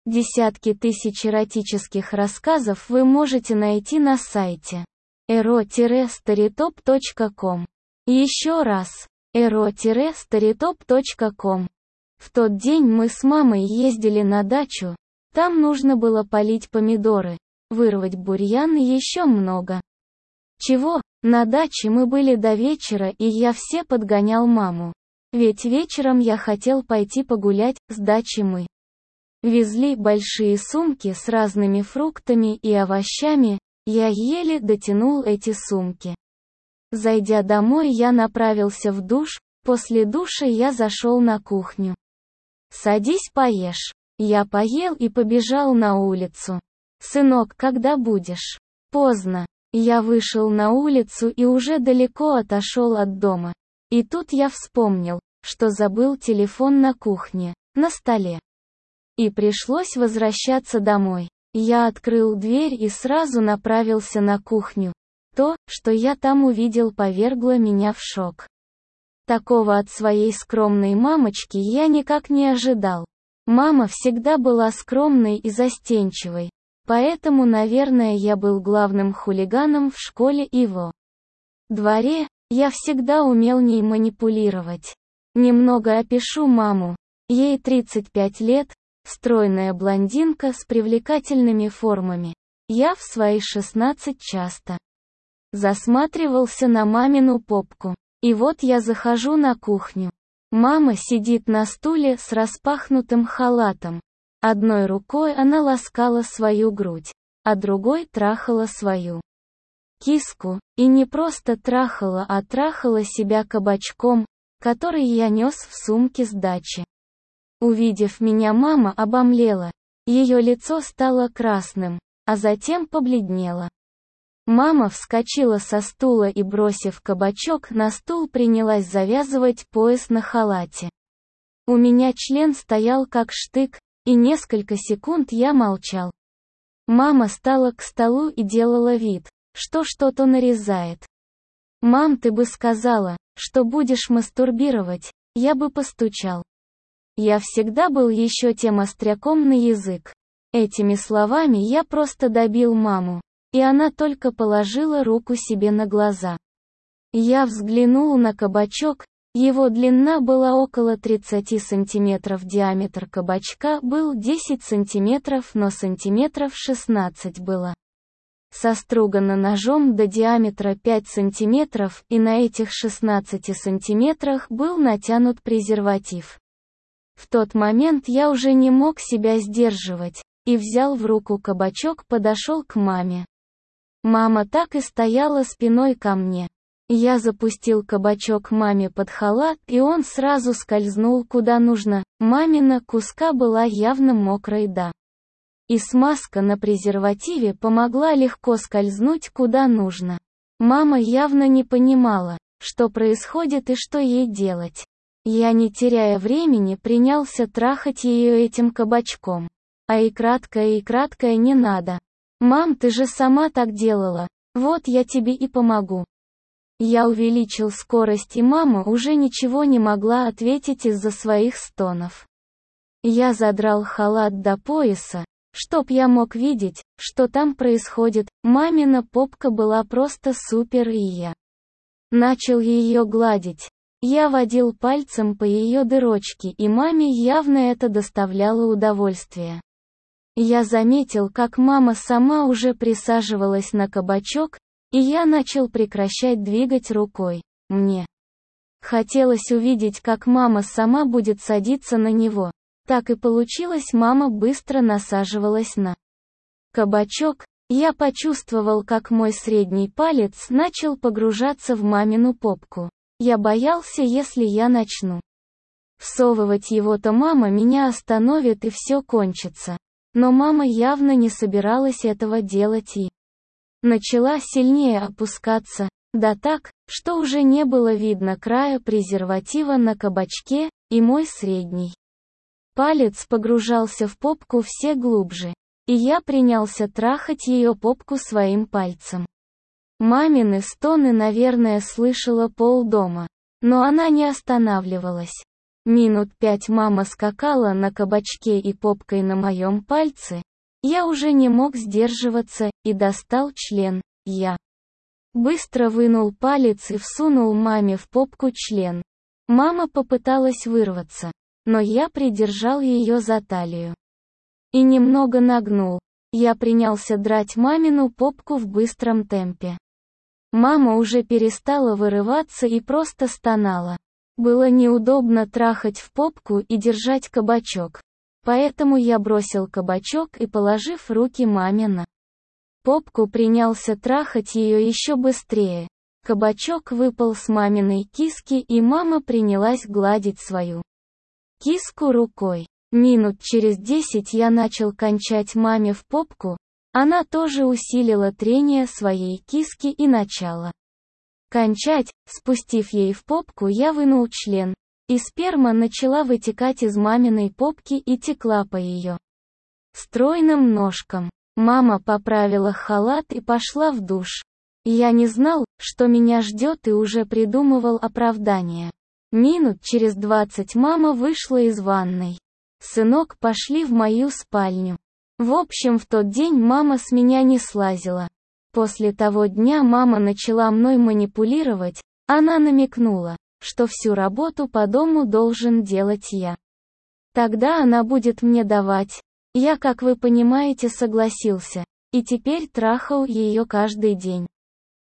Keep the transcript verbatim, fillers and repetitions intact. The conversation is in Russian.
Десятки тысяч эротических рассказов вы можете найти на сайте эро старитоп точка ком. Еще раз, эро старитоп точка ком. В тот день мы с мамой ездили на дачу, там нужно было полить помидоры, вырвать бурьян и еще много чего. На даче мы были до вечера, и я все подгонял маму. Ведь вечером я хотел пойти погулять, с дачи мы везли большие сумки с разными фруктами и овощами, я еле дотянул эти сумки. Зайдя домой, я направился в душ, после душа я зашел на кухню. «Садись, поешь». Я поел и побежал на улицу. «Сынок, когда будешь?» «Поздно». Я вышел на улицу и уже далеко отошел от дома. И тут я вспомнил, что забыл телефон на кухне, на столе. И пришлось возвращаться домой. Я открыл дверь и сразу направился на кухню. То, что я там увидел, повергло меня в шок. Такого от своей скромной мамочки я никак не ожидал. Мама всегда была скромной и застенчивой. Поэтому, наверное, я был главным хулиганом в школе и во дворе. Я всегда умел ней манипулировать. Немного опишу маму. Ей тридцать пять лет, стройная блондинка с привлекательными формами. Я в свои шестнадцать часто засматривался на мамину попку. И вот я захожу на кухню. Мама сидит на стуле с распахнутым халатом. Одной рукой она ласкала свою грудь, а другой трахала свою киску, и не просто трахала, а трахала себя кабачком, который я нес в сумке с дачи. Увидев меня, мама обомлела. Ее лицо стало красным, а затем побледнело. Мама вскочила со стула и, бросив кабачок на стул, принялась завязывать пояс на халате. У меня член стоял как штык, и несколько секунд я молчал. Мама стала к столу и делала вид, что что-то нарезает. «Мам, ты бы сказала, что будешь мастурбировать, я бы постучал». Я всегда был еще тем остряком на язык. Этими словами я просто добил маму, и она только положила руку себе на глаза. Я взглянул на кабачок, его длина была около тридцати сантиметров, диаметр кабачка был десять сантиметров, но сантиметров шестнадцать было состругано ножом до диаметра пять сантиметров, и на этих шестнадцати сантиметрах был натянут презерватив. В тот момент я уже не мог себя сдерживать, и взял в руку кабачок, подошел к маме. Мама так и стояла спиной ко мне. Я запустил кабачок маме под халат, и он сразу скользнул куда нужно. Мамина куска была явно мокрой, да. И смазка на презервативе помогла легко скользнуть куда нужно. Мама явно не понимала, что происходит и что ей делать. Я, не теряя времени, принялся трахать ее этим кабачком. А и краткое, и краткое не надо. «Мам, ты же сама так делала, вот я тебе и помогу». Я увеличил скорость, и мама уже ничего не могла ответить из-за своих стонов. Я задрал халат до пояса, чтоб я мог видеть, что там происходит. Мамина попка была просто супер, и я начал ее гладить. Я водил пальцем по ее дырочке, и маме явно это доставляло удовольствие. Я заметил, как мама сама уже присаживалась на кабачок, и я начал прекращать двигать рукой. Мне хотелось увидеть, как мама сама будет садиться на него. Так и получилось, мама быстро насаживалась на кабачок. Я почувствовал, как мой средний палец начал погружаться в мамину попку. Я боялся, если я начну всовывать его, то мама меня остановит и все кончится. Но мама явно не собиралась этого делать и начала сильнее опускаться, да так, что уже не было видно края презерватива на кабачке, и мой средний палец погружался в попку все глубже, и я принялся трахать ее попку своим пальцем. Мамины стоны, наверное, слышала полдома, но она не останавливалась. Минут пять мама скакала на кабачке и попкой на моем пальце. Я уже не мог сдерживаться, и достал член. Я быстро вынул палец и всунул маме в попку член. Мама попыталась вырваться, но я придержал ее за талию и немного нагнул. Я принялся драть мамину попку в быстром темпе. Мама уже перестала вырываться и просто стонала. Было неудобно трахать в попку и держать кабачок. Поэтому я бросил кабачок и, положив руки маме на попку, принялся трахать ее еще быстрее. Кабачок выпал с маминой киски, и мама принялась гладить свою киску рукой. Минут через десять я начал кончать маме в попку. Она тоже усилила трение своей киски и начала кончать. Спустив ей в попку, я вынул член, и сперма начала вытекать из маминой попки и текла по ее стройным ножкам. Мама поправила халат и пошла в душ. Я не знал, что меня ждет, и уже придумывал оправдание. Минут через двадцать мама вышла из ванной. «Сынок, пошли в мою спальню». В общем, в тот день мама с меня не слазила. После того дня мама начала мной манипулировать. Она намекнула, что всю работу по дому должен делать я. Тогда она будет мне давать. Я, как вы понимаете, согласился. И теперь трахал ее каждый день.